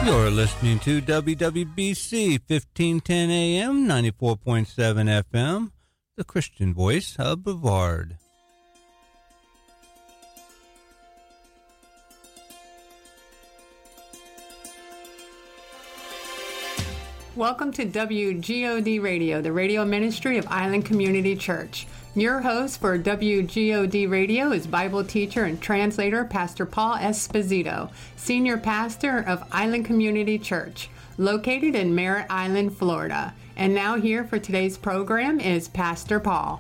You're listening to WWBC 1510 AM, 94.7 FM, the Christian voice of Brevard. Welcome to WGOD Radio, the radio ministry of Island Community Church. Your host for WGOD Radio is Bible teacher and translator Pastor Paul Esposito, senior pastor of Island Community Church, located in Merritt Island, Florida. And now here for today's program is Pastor Paul.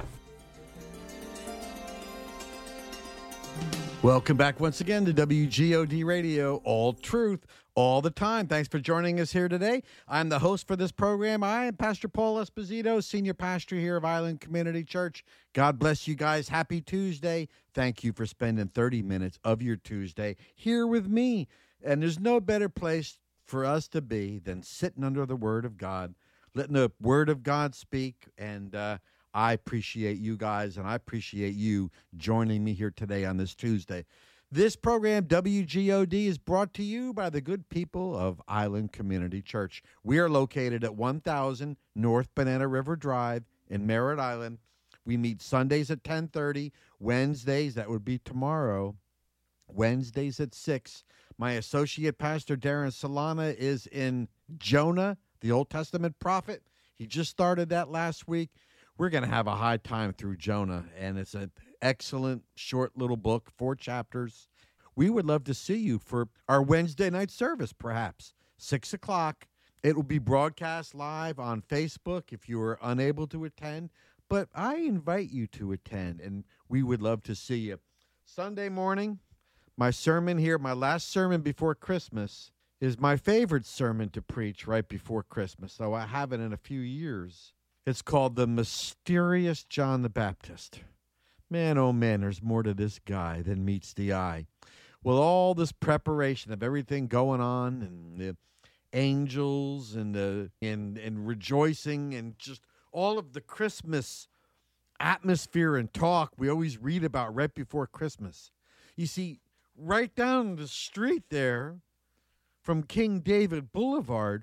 Welcome back once again to WGOD Radio, all truth, all the time. Thanks for joining us here today. I'm the host for this program. I am Pastor Paul Esposito, senior pastor here of Island Community Church. God bless you guys. Happy Tuesday. Thank you for spending 30 minutes of your Tuesday here with me. And there's no better place for us to be than sitting under the Word of God, letting the Word of God speak. And I appreciate you guys, and I appreciate you joining me here today on this Tuesday. This program, WGOD, is brought to you by the good people of Island Community Church. We are located at 1000 North Banana River Drive in Merritt Island. We meet Sundays at 10:30, Wednesdays, that would be tomorrow, Wednesdays at 6. My associate pastor, Darren Solana, is in Jonah, the Old Testament prophet. He just started that last week. We're going to have a high time through Jonah, and it's an excellent short little book, 4 chapters. We would love to see you for our Wednesday night service, perhaps, 6 o'clock. It will be broadcast live on Facebook if you are unable to attend, but I invite you to attend, and we would love to see you. Sunday morning, my sermon here, my last sermon before Christmas, is my favorite sermon to preach right before Christmas, so I haven't in a few years. It's called The Mysterious John the Baptist. Man, oh man, there's more to this guy than meets the eye. Well, all this preparation of everything going on, and the angels, and rejoicing, and just all of the Christmas atmosphere and talk we always read about right before Christmas. You see, right down the street there from King David Boulevard,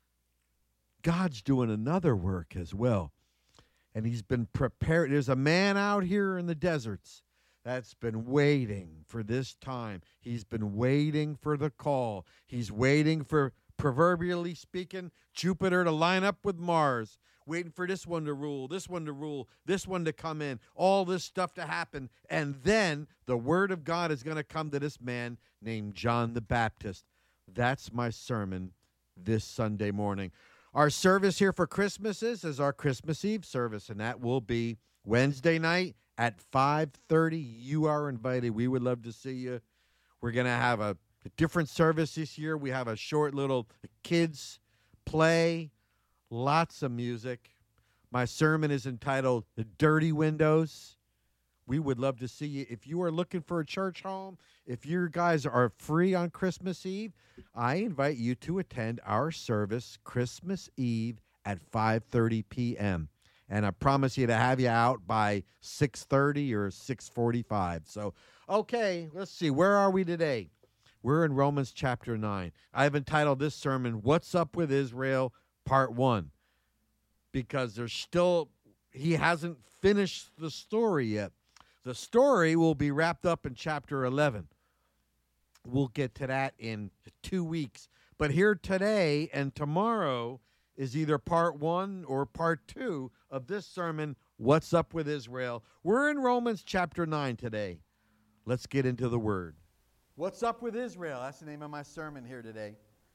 God's doing another work as well. And he's been prepared. There's a man out here in the deserts that's been waiting for this time. He's been waiting for the call. He's waiting for, proverbially speaking, Jupiter to line up with Mars, waiting for this one to rule, this one to rule, this one to come in, all this stuff to happen. And then the word of God is going to come to this man named John the Baptist. That's my sermon this Sunday morning. Our service here for Christmas is our Christmas Eve service, and that will be Wednesday night at 5:30. You are invited. We would love to see you. We're going to have a different service this year. We have a short little kids play, lots of music. My sermon is entitled The Dirty Windows. We would love to see you. If you are looking for a church home, if you guys are free on Christmas Eve, I invite you to attend our service Christmas Eve at 5:30 p.m. And I promise you to have you out by 6:30 or 6:45. So, okay, let's see. Where are we today? We're in Romans chapter 9. I've entitled this sermon, What's Up with Israel, Part 1, because he hasn't finished the story yet. The story will be wrapped up in chapter 11. We'll get to that in 2 weeks. But here today and tomorrow is either part 1 or part 2 of this sermon, What's Up with Israel? We're in Romans chapter 9 today. Let's get into the word. What's up with Israel? That's the name of my sermon here today.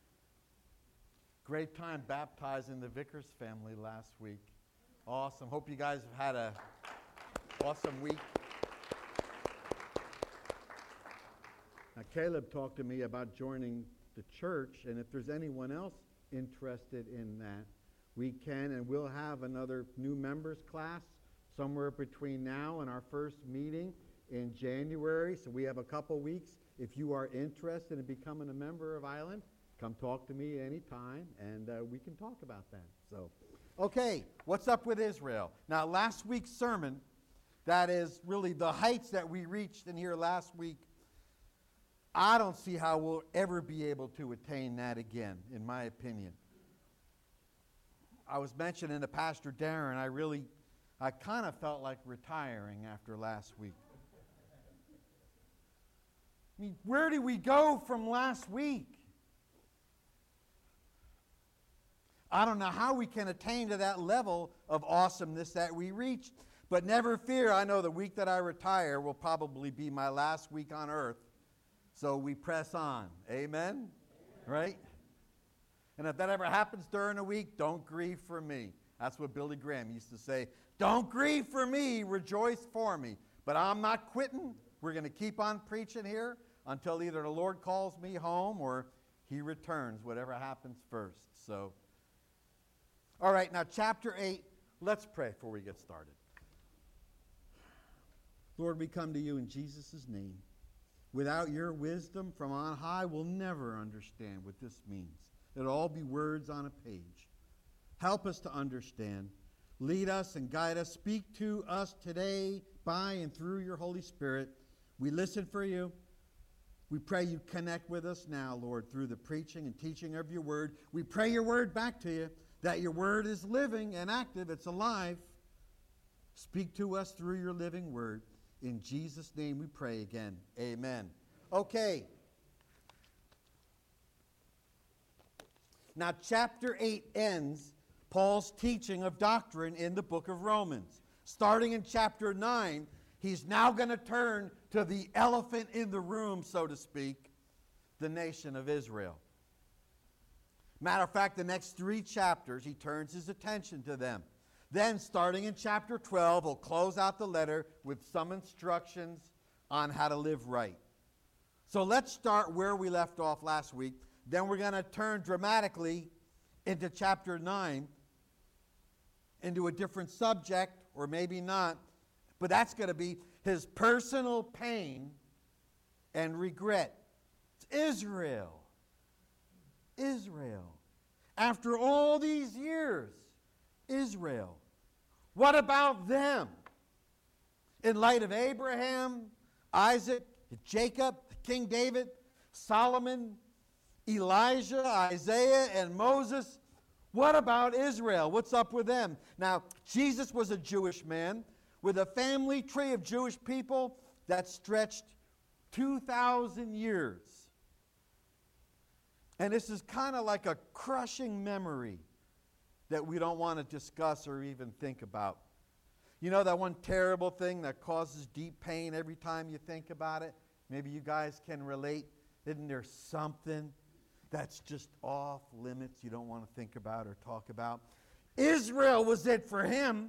Great time baptizing the Vickers family last week. Awesome. Hope you guys have had an awesome week. Now, Caleb talked to me about joining the church, and if there's anyone else interested in that, we can and will have another new members class somewhere between now and our first meeting in January. So we have a couple weeks. If you are interested in becoming a member of Island, come talk to me anytime, and we can talk about that. So, okay, what's up with Israel? Now, last week's sermon, that is really the heights that we reached in here last week. I don't see how we'll ever be able to attain that again, in my opinion. I was mentioning to Pastor Darren, I kind of felt like retiring after last week. I mean, where did we go from last week? I don't know how we can attain to that level of awesomeness that we reached. But never fear, I know the week that I retire will probably be my last week on earth. So we press on. Amen? Right? And if that ever happens during a week, don't grieve for me. That's what Billy Graham used to say. Don't grieve for me, rejoice for me. But I'm not quitting. We're going to keep on preaching here until either the Lord calls me home or he returns, whatever happens first. So, all right, now chapter 8, let's pray before we get started. Lord, we come to you in Jesus' name. Without your wisdom from on high, we'll never understand what this means. It'll all be words on a page. Help us to understand. Lead us and guide us. Speak to us today by and through your Holy Spirit. We listen for you. We pray you connect with us now, Lord, through the preaching and teaching of your word. We pray your word back to you, that your word is living and active. It's alive. Speak to us through your living word. In Jesus' name we pray again. Amen. Okay. Now, chapter 8 ends Paul's teaching of doctrine in the book of Romans. Starting in chapter 9, he's now going to turn to the elephant in the room, so to speak, the nation of Israel. Matter of fact, the next 3 chapters, he turns his attention to them. Then, starting in chapter 12, he'll close out the letter with some instructions on how to live right. So let's start where we left off last week. Then we're going to turn dramatically into chapter 9, into a different subject, or maybe not. But that's going to be his personal pain and regret. It's Israel. Israel. After all these years, Israel. What about them? In light of Abraham, Isaac, Jacob, King David, Solomon, Elijah, Isaiah, and Moses, what about Israel? What's up with them? Now, Jesus was a Jewish man with a family tree of Jewish people that stretched 2,000 years. And this is kind of like a crushing memory that we don't want to discuss or even think about. You know that one terrible thing that causes deep pain every time you think about it? Maybe you guys can relate. Isn't there something that's just off limits you don't want to think about or talk about? Israel was it for him.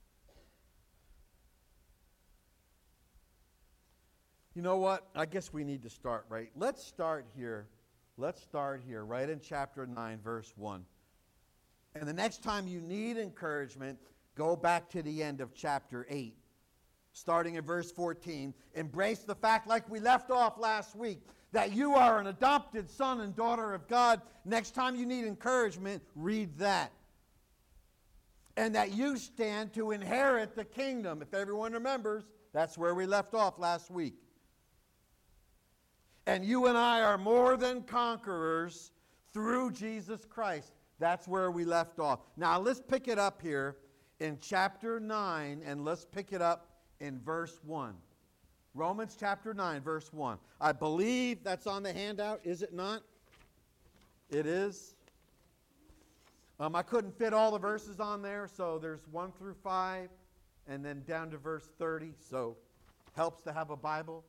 You know what? I guess we need to start right. Let's start here. Let's start here, right in chapter 9, verse 1. And the next time you need encouragement, go back to the end of chapter 8. Starting in verse 14, embrace the fact, like we left off last week, that you are an adopted son and daughter of God. Next time you need encouragement, read that. And that you stand to inherit the kingdom. If everyone remembers, that's where we left off last week. And you and I are more than conquerors through Jesus Christ. That's where we left off. Now let's pick it up here in chapter 9, and let's pick it up in verse 1. Romans chapter 9, verse 1. I believe that's on the handout, is it not? It is. I couldn't fit all the verses on there, so there's 1 through 5, and then down to verse 30, so helps to have a Bible.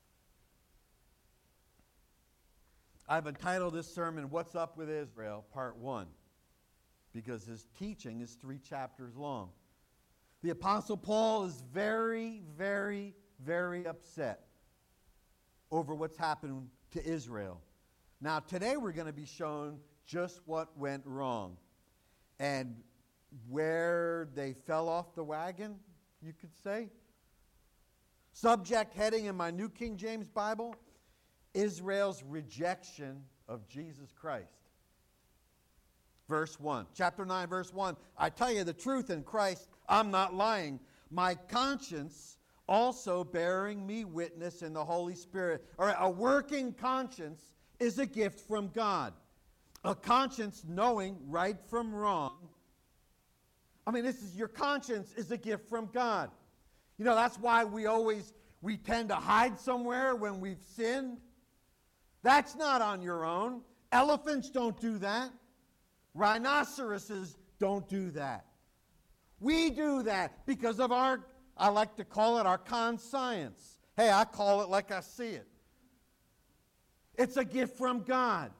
I've entitled this sermon, What's Up with Israel, Part 1, because his teaching is 3 chapters long. The Apostle Paul is very, very, very upset over what's happened to Israel. Now, today we're going to be shown just what went wrong and where they fell off the wagon, you could say. Subject heading in my New King James Bible, Israel's rejection of Jesus Christ. Verse 1. Chapter 9, verse 1. I tell you the truth in Christ, I'm not lying. My conscience also bearing me witness in the Holy Spirit. All right, a working conscience is a gift from God. A conscience knowing right from wrong. I mean, your conscience is a gift from God. You know, that's why we tend to hide somewhere when we've sinned. That's not on your own. Elephants don't do that. Rhinoceroses don't do that. We do that because of I like to call it our conscience. Hey, I call it like I see it. It's a gift from God.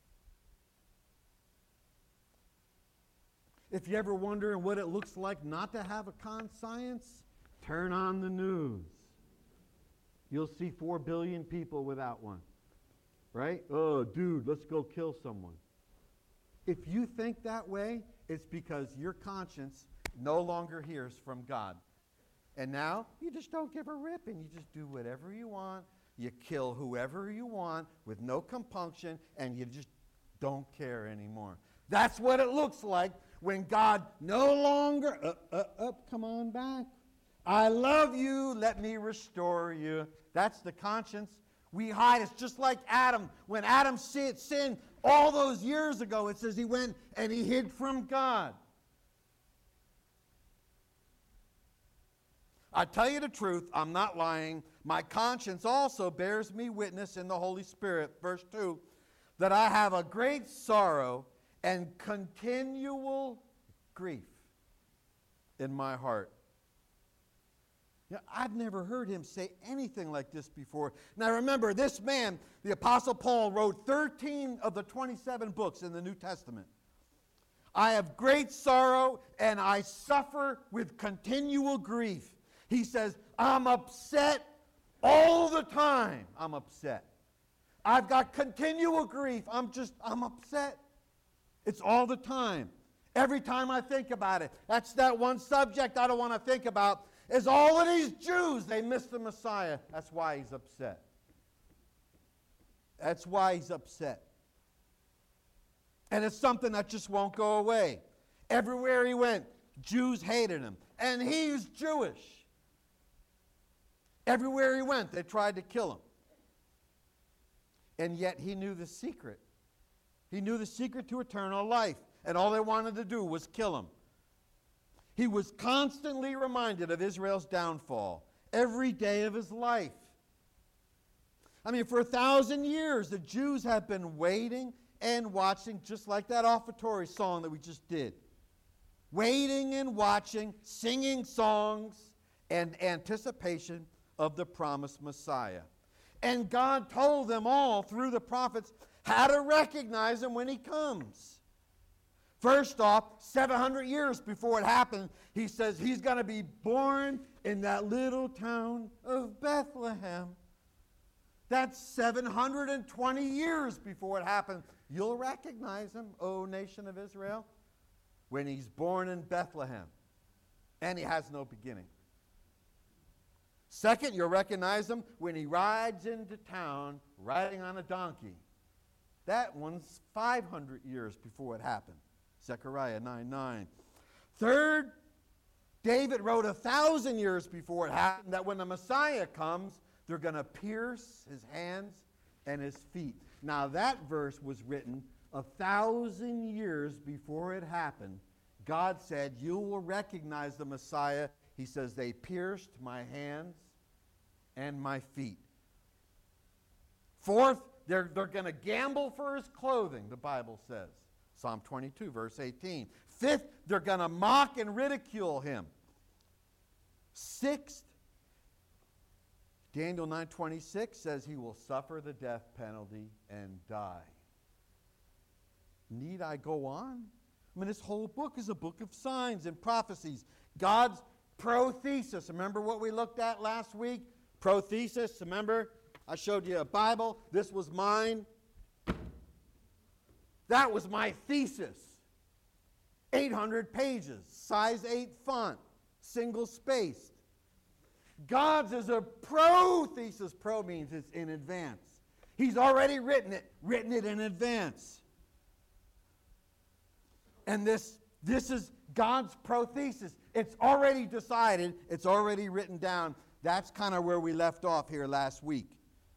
If you're ever wondering what it looks like not to have a conscience, turn on the news. You'll see 4 billion people without one. Right? Oh, dude, let's go kill someone. If you think that way, it's because your conscience no longer hears from God. And now, you just don't give a rip and you just do whatever you want. You kill whoever you want with no compunction and you just don't care anymore. That's what it looks like when God no longer, come on back. I love you, let me restore you. That's the conscience. We hide. It's just like Adam. When Adam sinned all those years ago, it says he went and he hid from God. I tell you the truth, I'm not lying. My conscience also bears me witness in the Holy Spirit, verse 2, that I have a great sorrow and continual grief in my heart. Yeah, I've never heard him say anything like this before. Now remember, this man, the Apostle Paul, wrote 13 of the 27 books in the New Testament. I have great sorrow and I suffer with continual grief. He says, I'm upset all the time. I'm upset. I've got continual grief. I'm upset. It's all the time. Every time I think about it. That's that one subject I don't want to think about. Is all of these Jews, they missed the Messiah. That's why he's upset. That's why he's upset. And it's something that just won't go away. Everywhere he went, Jews hated him. And he's Jewish. Everywhere he went, they tried to kill him. And yet he knew the secret. He knew the secret to eternal life. And all they wanted to do was kill him. He was constantly reminded of Israel's downfall every day of his life. I mean, for 1,000 years, the Jews have been waiting and watching, just like that offertory song that we just did. Waiting and watching, singing songs and anticipation of the promised Messiah. And God told them all through the prophets how to recognize him when he comes. First off, 700 years before it happened, he says he's going to be born in that little town of Bethlehem. That's 720 years before it happened. You'll recognize him, O nation of Israel, when he's born in Bethlehem. And he has no beginning. Second, you'll recognize him when he rides into town riding on a donkey. That one's 500 years before it happened. Zechariah 9:9. Third, David wrote 1,000 years before it happened that when the Messiah comes, they're going to pierce his hands and his feet. Now that verse was written 1,000 years before it happened. God said, you will recognize the Messiah. He says, they pierced my hands and my feet. Fourth, they're going to gamble for his clothing, the Bible says. Psalm 22, verse 18. Fifth, they're going to mock and ridicule him. Sixth, Daniel 9:26 says he will suffer the death penalty and die. Need I go on? I mean, this whole book is a book of signs and prophecies. God's prothesis. Remember what we looked at last week? Prothesis. Remember? I showed you a Bible. This was mine. That was my thesis. 800 pages, size 8 font, single spaced. God's is a prothesis. Pro means it's in advance. He's already written it in advance. And this is God's prothesis. It's already decided, it's already written down. That's kind of where we left off here last week.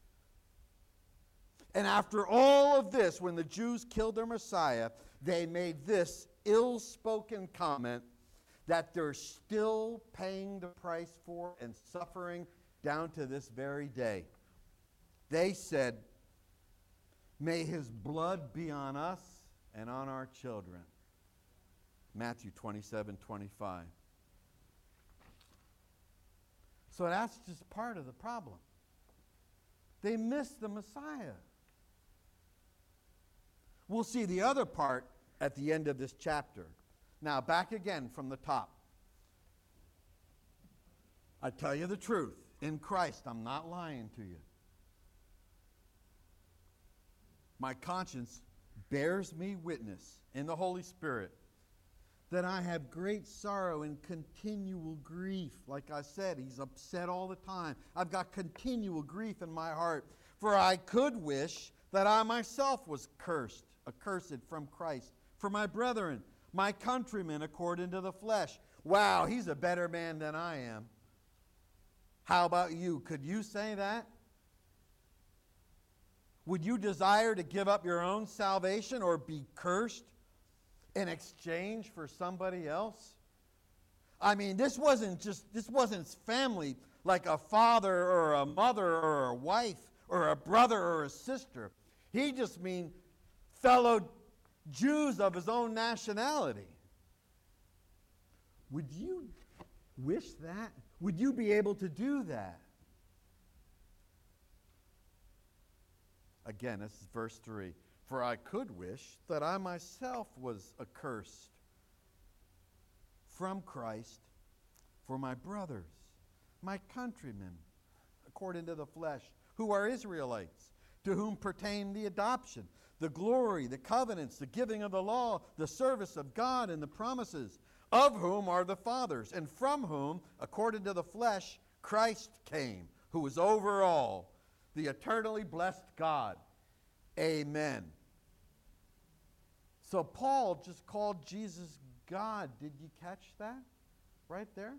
And after all of this, when the Jews killed their Messiah, they made this ill-spoken comment that they're still paying the price for and suffering down to this very day. They said, "May his blood be on us and on our children." Matthew 27:25. So that's just part of the problem. They missed the Messiah. We'll see the other part at the end of this chapter. Now, back again from the top. I tell you the truth. In Christ, I'm not lying to you. My conscience bears me witness in the Holy Spirit that I have great sorrow and continual grief. Like I said, he's upset all the time. I've got continual grief in my heart. For I could wish that I myself was accursed from Christ, for my brethren, my countrymen according to the flesh. Wow, he's a better man than I am. How about you? Could you say that? Would you desire to give up your own salvation or be cursed in exchange for somebody else? I mean, this wasn't family like a father or a mother or a wife or a brother or a sister. He just means fellow Jews of his own nationality. Would you wish that? Would you be able to do that? Again, this is verse 3. For I could wish that I myself was accursed from Christ for my brothers, my countrymen, according to the flesh, who are Israelites, to whom pertain the adoption, the glory, the covenants, the giving of the law, the service of God, and the promises, of whom are the fathers, and from whom, according to the flesh, Christ came, who is over all, the eternally blessed God. Amen. So Paul just called Jesus God. Did you catch that? Right there?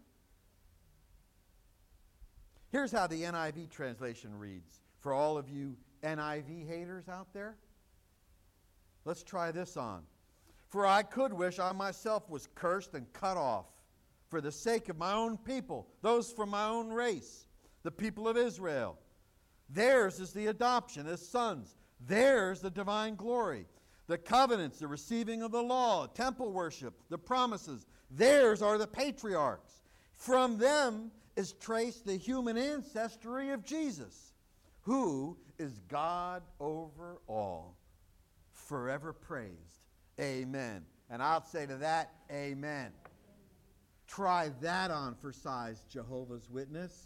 Here's how the NIV translation reads. For all of you NIV haters out there, let's try this on. For I could wish I myself was cursed and cut off for the sake of my own people, those from my own race, the people of Israel. Theirs is the adoption as sons. Theirs the divine glory. The covenants, the receiving of the law, temple worship, the promises. Theirs are the patriarchs. From them is traced the human ancestry of Jesus, who is God over all, forever praised. Amen. And I'll say to that, amen. Try that on for size, Jehovah's Witness.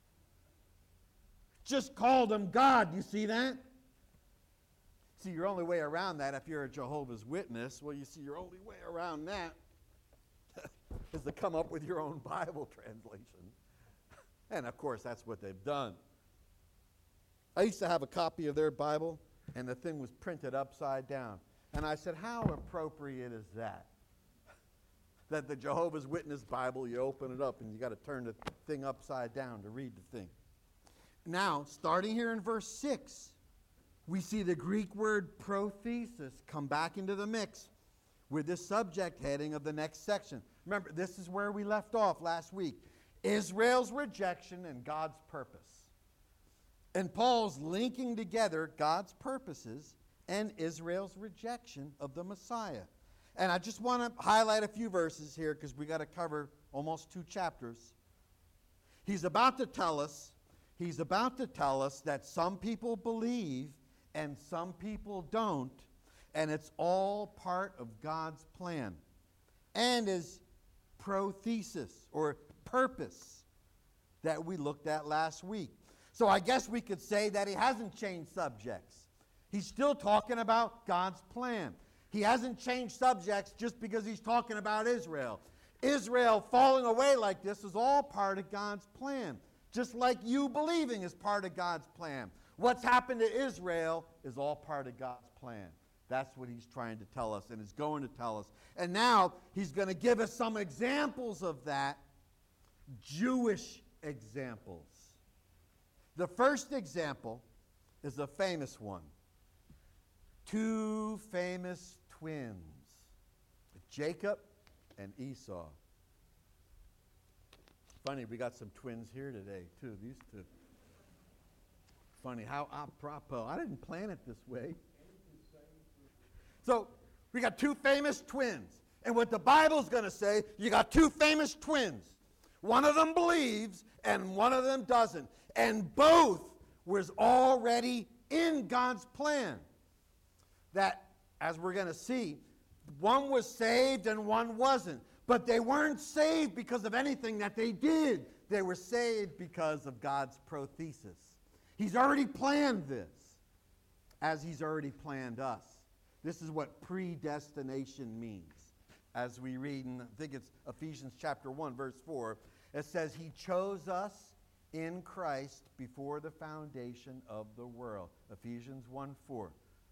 Just called him God. You see that? See, your only way around that, if you're a Jehovah's Witness, well, you see, your only way around that is to come up with your own Bible translation. And, of course, that's what they've done. I used to have a copy of their Bible, and the thing was printed upside down. And I said, how appropriate is that? That the Jehovah's Witness Bible, you open it up, and you got to turn the thing upside down to read the thing. Now, starting here in verse 6, we see the Greek word prothesis come back into the mix with this subject heading of the next section. Remember, this is where we left off last week. Israel's rejection and God's purpose. And Paul's linking together God's purposes and Israel's rejection of the Messiah. And I just want to highlight a few verses here because we got to cover almost 2 chapters. He's about to tell us that some people believe and some people don't, and it's all part of God's plan. And his prothesis, or purpose, that we looked at last week. So I guess we could say that he hasn't changed subjects. He's still talking about God's plan. He hasn't changed subjects just because he's talking about Israel. Israel falling away like this is all part of God's plan. Just like you believing is part of God's plan. What's happened to Israel is all part of God's plan. That's what he's trying to tell us and is going to tell us. And now he's going to give us some examples of that, Jewish examples. The first example is a famous one. Two famous twins, Jacob and Esau. Funny, we got some twins here today, too. These two. Funny, how apropos. I didn't plan it this way. So, we got two famous twins. And what the Bible's going to say, you got two famous twins. One of them believes, and one of them doesn't. And both was already in God's plan. That, as we're going to see, one was saved and one wasn't. But they weren't saved because of anything that they did. They were saved because of God's prothesis. He's already planned this, as He's already planned us. This is what predestination means. As we read in, I think it's Ephesians chapter 1, verse 4, it says, He chose us in Christ before the foundation of the world. Ephesians 1:4.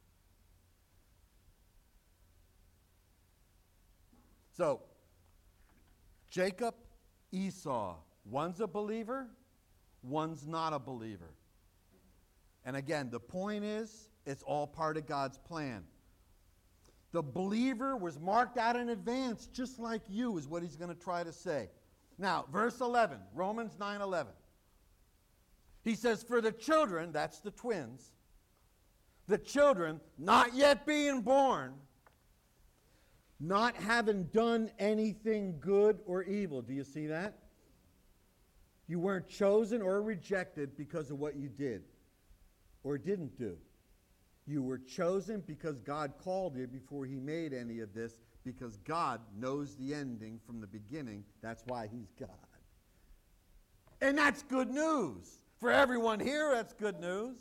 So, Jacob, Esau, one's a believer, one's not a believer. And again, the point is, it's all part of God's plan. The believer was marked out in advance, just like you, is what he's going to try to say. Now, verse 11, Romans 9:11. He says, for the children, that's the twins, the children not yet being born, not having done anything good or evil. Do you see that? You weren't chosen or rejected because of what you did or didn't do. You were chosen because God called you before He made any of this, because God knows the ending from the beginning. That's why He's God. And that's good news. For everyone here, that's good news.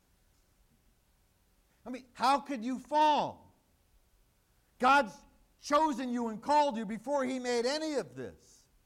I mean, how could you fall? God's chosen you and called you before He made any of this.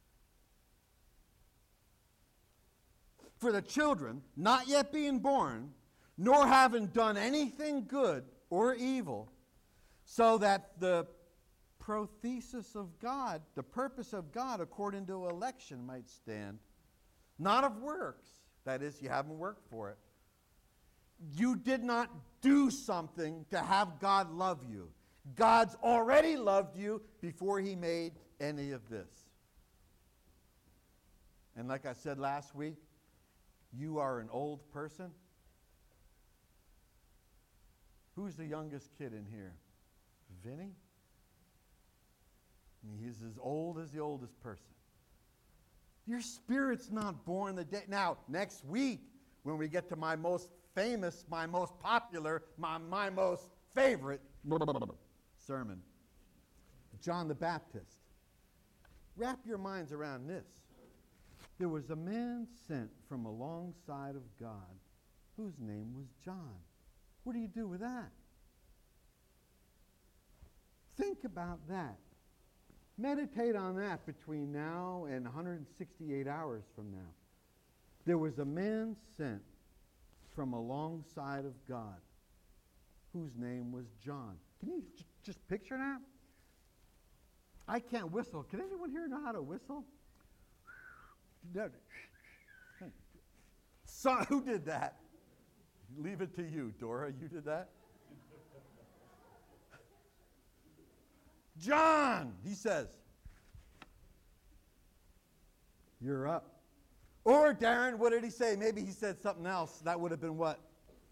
For the children, not yet being born, nor having done anything good or evil, so that the prothesis of God, the purpose of God according to election might stand, not of works. That is, you haven't worked for it. You did not do something to have God love you. God's already loved you before He made any of this. And like I said last week, you are an old person. Who's the youngest kid in here? Vinny? I mean, he's as old as the oldest person. Your spirit's not born the day. Now, next week, when we get to my most famous, my most popular, my most favorite sermon, John the Baptist. Wrap your minds around this. There was a man sent from alongside of God whose name was John. What do you do with that? Think about that. Meditate on that between now and 168 hours from now. There was a man sent from alongside of God whose name was John. Can you just picture that? I can't whistle. Can anyone here know how to whistle? So, who did that? Leave it to you, Dora. You did that? John, he says, you're up. Or, Darren, what did he say? Maybe he said something else. That would have been what?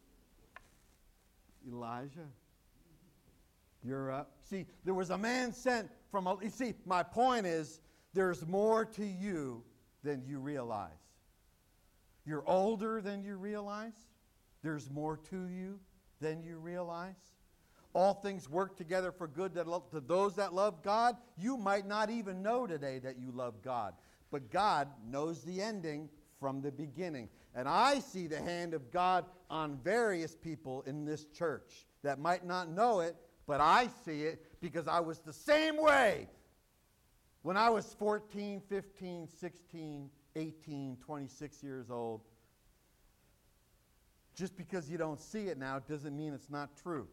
Elijah, you're up. See, there was a man sent from, you see, my point is, there's more to you than you realize. You're older than you realize. There's more to you than you realize. All things work together for good to those that love God. You might not even know today that you love God. But God knows the ending from the beginning. And I see the hand of God on various people in this church that might not know it, but I see it because I was the same way when I was 14, 15, 16, 18, 26 years old. Just because you don't see it now doesn't mean it's not true.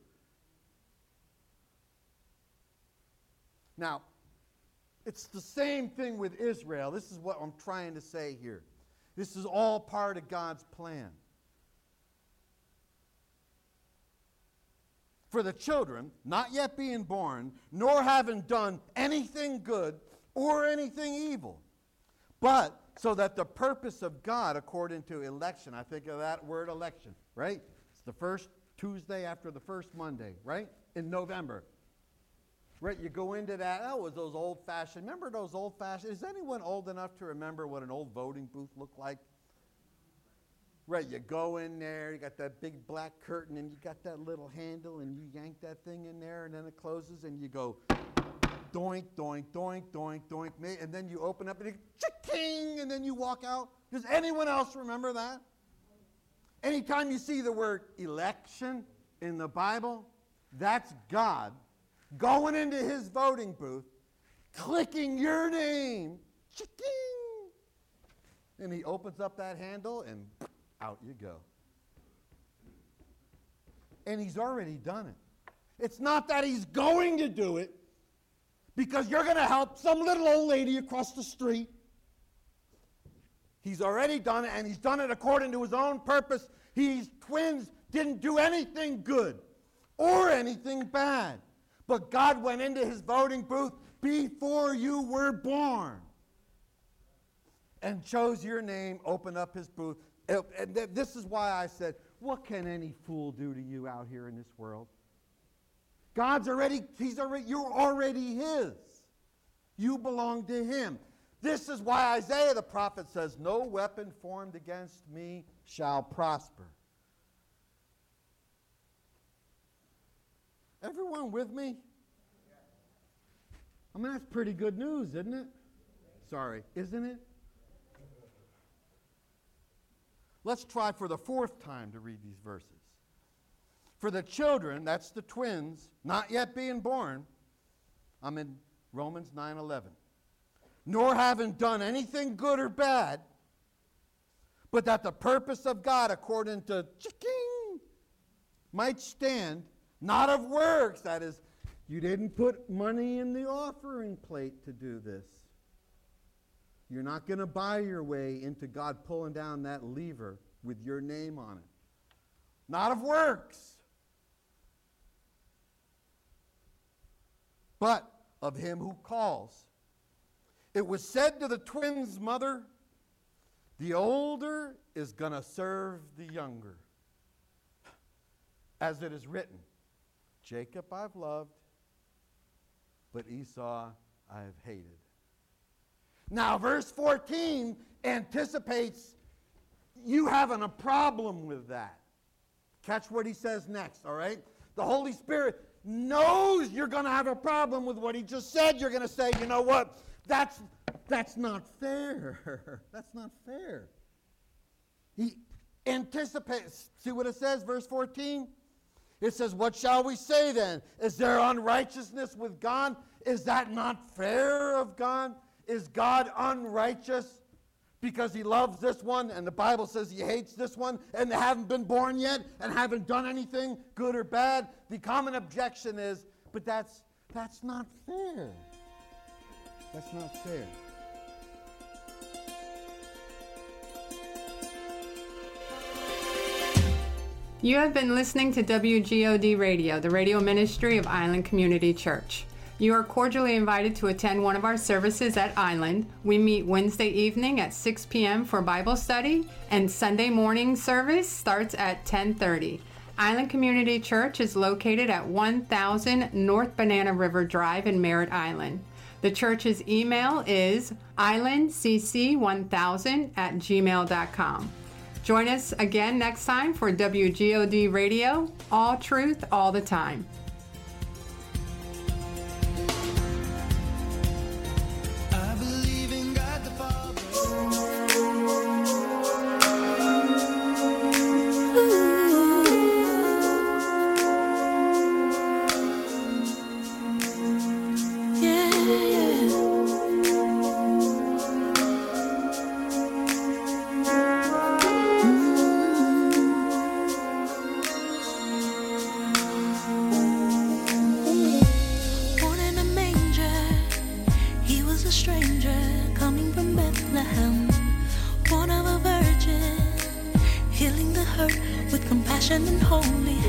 Now, it's the same thing with Israel. This is what I'm trying to say here. This is all part of God's plan. For the children, not yet being born, nor having done anything good or anything evil, but so that the purpose of God, according to election, I think of that word election, right? It's the first Tuesday after the first Monday, right? In November. Right, you go into that, it was those old-fashioned, remember those old-fashioned, is anyone old enough to remember what an old voting booth looked like? Right, you go in there, you got that big black curtain, and you got that little handle, and you yank that thing in there, and then it closes, and you go doink, doink, doink, doink, doink, and then you open up, and you ching, and then you walk out. Does anyone else remember that? Anytime you see the word election in the Bible, that's God going into his voting booth, clicking your name, ching, and he opens up that handle, and out you go. And he's already done it. It's not that he's going to do it because you're going to help some little old lady across the street. He's already done it, and he's done it according to his own purpose. Twins didn't do anything good or anything bad. But God went into his voting booth before you were born and chose your name, opened up his booth. And this is why I said, what can any fool do to you out here in this world? You're already his. You belong to him. This is why Isaiah the prophet says, no weapon formed against me shall prosper. Everyone with me? I mean, that's pretty good news, isn't it? Sorry, isn't it? Let's try for the fourth time to read these verses. For the children, that's the twins, not yet being born, I'm in Romans 9:11. Nor having done anything good or bad, but that the purpose of God, according to ching, might stand, not of works. That is, you didn't put money in the offering plate to do this. You're not going to buy your way into God pulling down that lever with your name on it. Not of works, but of him who calls. It was said to the twins' mother, the older is going to serve the younger. As it is written, Jacob I've loved, but Esau I have hated. Now, verse 14 anticipates you having a problem with that. Catch what he says next, all right? The Holy Spirit knows you're going to have a problem with what he just said. You're going to say, you know what? That's not fair. That's not fair. He anticipates. See what it says, verse 14? It says, what shall we say then? Is there unrighteousness with God? Is that not fair of God? Is God unrighteous because he loves this one and the Bible says he hates this one and they haven't been born yet and haven't done anything good or bad? The common objection is, but that's not fair. That's not fair. You have been listening to WGOD Radio, the radio ministry of Island Community Church. You are cordially invited to attend one of our services at Island. We meet Wednesday evening at 6 p.m. for Bible study, and Sunday morning service starts at 10:30. Island Community Church is located at 1000 North Banana River Drive in Merritt Island. The church's email is islandcc1000@gmail.com. Join us again next time for WGOD Radio, all truth, all the time. and holy.